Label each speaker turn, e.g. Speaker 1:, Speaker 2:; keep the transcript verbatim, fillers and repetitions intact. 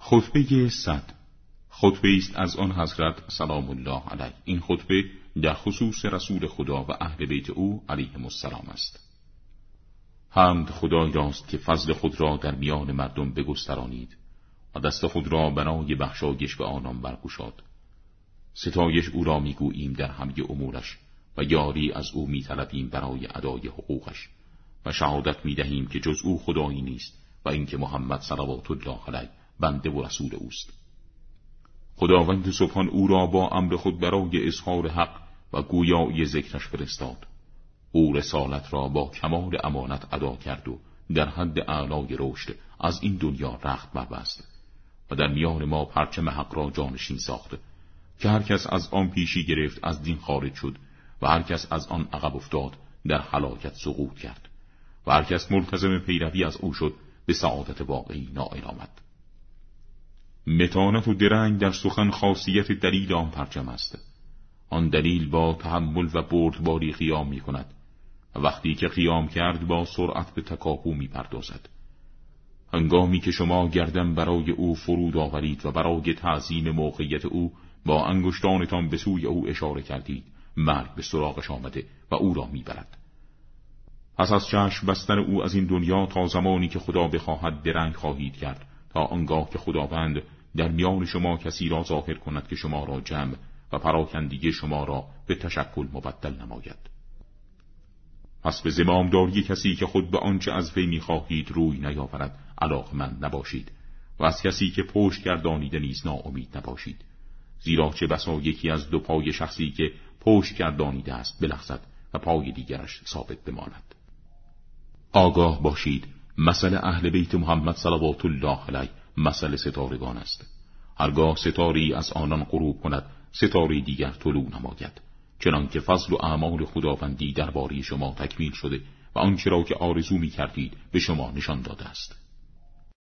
Speaker 1: خطبه صد خطبه است از آن حضرت سلام الله علیه. این خطبه در خصوص رسول خدا و اهل بیت او علیهم السلام است. حمد خدای راست که فضل خود را در میان مردم بگسترانید و دست خود را برای بخشایش به آنان برگشاد. ستایش او را میگوییم در همه امورش و یاری از او میطلبیم برای ادای حقوقش و شهادت میدهیم که جز او خدایی نیست و اینکه محمد صلوات الله علیه بنده و رسول اوست. خداوند سبحان او را با امر خود برای اظهار حق و گویایی ذکرش فرستاد. او رسالت را با کمال امانت ادا کرد و در حد اعلای رشد از این دنیا رخت بربست و در میان ما پرچم حق را جانشین ساخت که هر کس از آن پیشی گرفت از دین خارج شد و هر کس از آن عقب افتاد در هلاکت سقوط کرد و هر کس ملتزم پیروی از او شد به سعادت واقعی نائل آمد. متانت و درنگ در سخن خاصیت دلیل آن پرچم است. آن دلیل با تحمل و بردباری قیام می کند و وقتی که قیام کرد با سرعت به تکاپو می پردازد. هنگامی که شما گردن برای او فرود آورید و برای تعظیم موقعیت او با انگشتانتان به سوی او اشاره کردید، مرگ به سراغش آمده و او را می برد. پس از چشم بستن او از این دنیا تا زمانی که خدا بخواهد درنگ خواهید کرد تا آنگاه که خداوند در میان شما کسی را ظاهر کند که شما را جمع و پراکندگی شما را به تشکل مبدل نماید. پس به زمامداری کسی که خود به آنچه از وی می‌خواهید روی نیاورد علاقمند نباشید و از کسی که پشت گردانیده نیز ناامید نباشید، زیرا چه بسا یکی از دو پای شخصی که پشت گردانیده است بلغزد و پای دیگرش ثابت بماند. آگاه باشید مسئله اهل بیت محمد صلوات الله علیه مسئله ستارگان است. هرگاه ستاری از آنان غروب کند ستاره دیگر طلوع نماید، چنانکه فضل و اعمال خداوندی درباره شما تکمیل شده و آنچه را که آرزو می کردید به شما نشان داده است.